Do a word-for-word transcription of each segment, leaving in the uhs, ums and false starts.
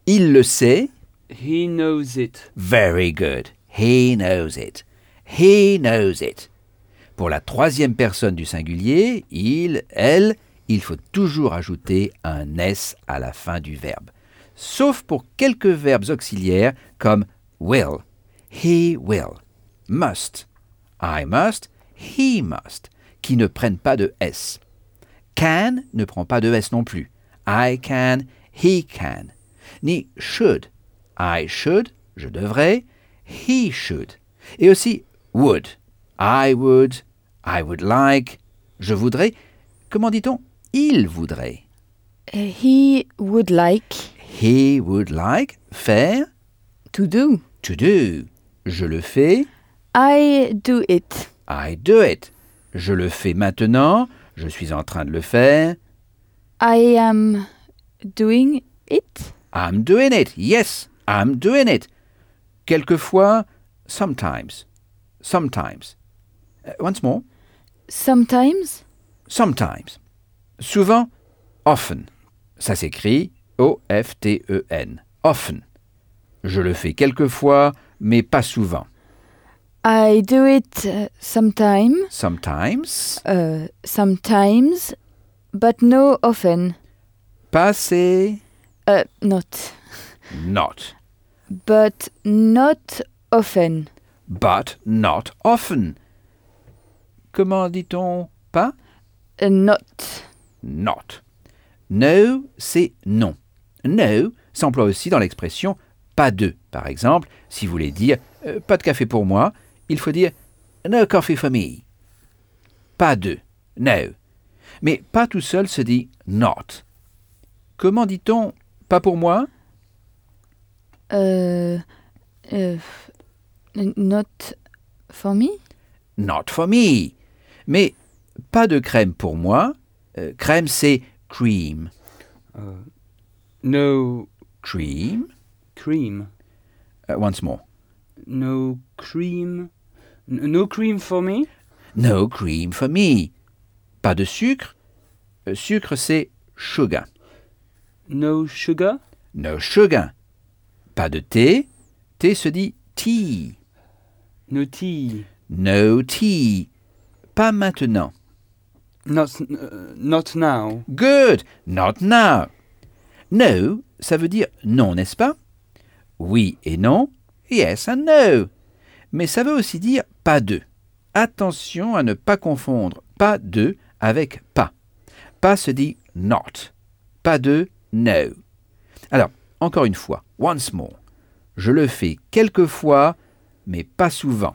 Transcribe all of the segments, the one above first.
Il le sait. He knows it. Very good. He knows it. He knows it. Pour la troisième personne du singulier, il, elle, il faut toujours ajouter un S à la fin du verbe. Sauf pour quelques verbes auxiliaires comme will. He will. Must. I must. He must. Qui ne prennent pas de S. Can ne prend pas de S non plus. I can. He can. Ni should. I should. Je devrais. He should. Et aussi would. I would. I would like. Je voudrais. Comment dit-on? Il voudrait. He would like. He would like. Faire. To do. To do. Je le fais. I do it. I do it. Je le fais maintenant. Je suis en train de le faire. I am doing it. I'm doing it. Yes, I'm doing it. Quelquefois, sometimes. Sometimes. Uh, once more. Sometimes. Sometimes. Souvent, often. Ça s'écrit O F T E N. Often. Je le fais quelquefois, mais pas souvent. I do it uh, sometime. Sometimes. Uh, sometimes, but no often. Passé. Uh, not. Not. But not often. But not often. Comment dit-on pas? Uh, not. Not. No, c'est non. No s'emploie aussi dans l'expression pas de. Par exemple, si vous voulez dire euh, pas de café pour moi, il faut dire no coffee for me. Pas de. No. Mais pas tout seul se dit not. Comment dit-on pas pour moi? Uh, uh, not for me? Not for me. Mais pas de crème pour moi. Euh, crème, c'est cream. Uh, no Cream. cream. Uh, once more. No cream. N- no cream for me? No cream for me. Pas de sucre. Euh, sucre, c'est sugar. No sugar? No sugar. Pas de thé. Thé se dit tea. No tea. No tea. Pas maintenant. Not, uh, not now. Good. Not now. No, ça veut dire non, n'est-ce pas? Oui et non. Yes and no. Mais ça veut aussi dire pas de. Attention à ne pas confondre pas de avec pas. Pas se dit not. Pas de, no. Alors, encore une fois, once more. Je le fais quelquefois, mais pas souvent.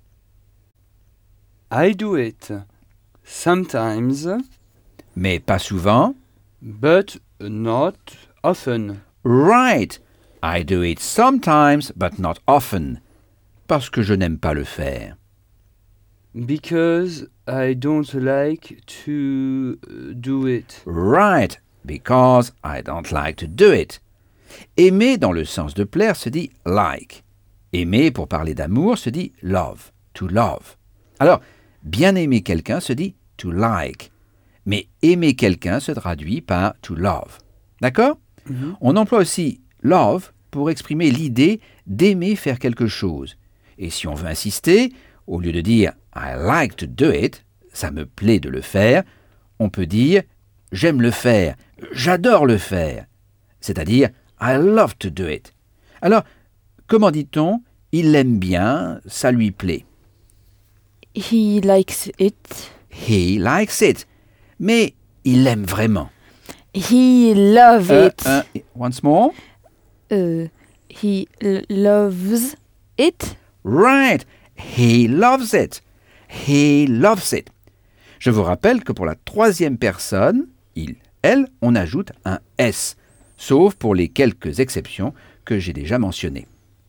I do it sometimes, Mais pas souvent. but not often. Right. I do it sometimes, but not often. Parce que je n'aime pas le faire. Because I don't like to uh, do it. Right. Because I don't like to do it. Aimer dans le sens de plaire se dit like. Aimer pour parler d'amour se dit love. To love. Alors, bien aimer quelqu'un se dit to like. Mais aimer quelqu'un se traduit par to love. D'accord? Mm-hmm. On emploie aussi love pour exprimer l'idée d'aimer faire quelque chose. Et si on veut insister, au lieu de dire I like to do it, ça me plaît de le faire, on peut dire j'aime le faire, j'adore le faire. C'est-à-dire I love to do it. Alors, comment dit-on il l'aime bien, ça lui plaît? He likes it. He likes it. Mais il l'aime vraiment. He loves Euh, it. euh, once more. Uh, he l- loves it. Right. He loves it. He loves it. Je vous rappelle que pour la troisième personne, il, elle, on ajoute un S, sauf pour les quelques exceptions que j'ai déjà mentionnées.